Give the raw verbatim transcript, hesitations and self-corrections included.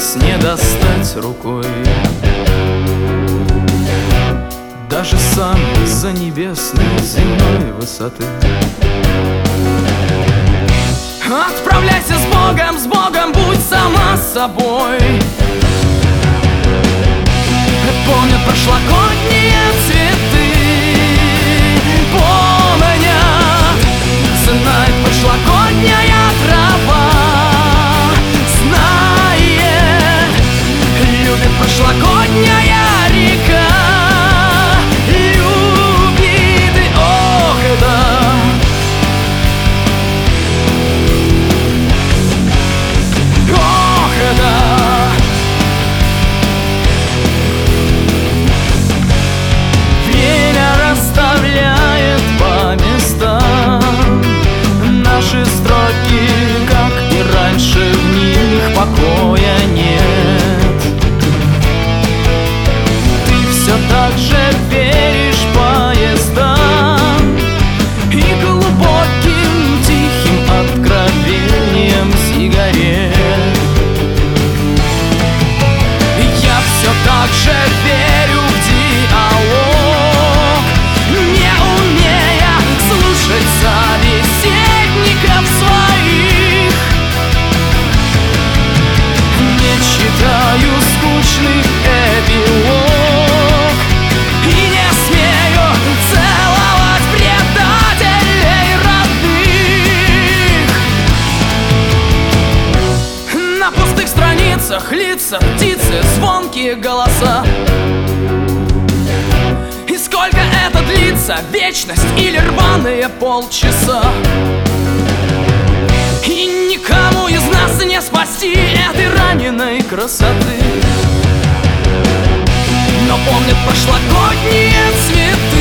небес не достать рукой. Даже сам за небесной земной высоты. Отправляйся с Богом, с Богом, будь сама собой. Помнят прошлогодние цветы, помнят, знает прошлогодняя трава, знает, любит прошлогодняя река, любит и ох, да. Ох, да. Наши строки, как и раньше, в них покоя нет. Ты все так же веришь поездам и глубоким тихим откровением сигарет. Я все так же верю в диалог, не умея слушать собеседников своих. Не читаю скучный эпилог и не смею целовать предателей родных. На пустых страницах лица, птицы, звонкие голоса. И сколько это длится, вечность или рваные полчаса? И никому из нас не спасти этой раненой красоты. Но помнят прошлогодние цветы,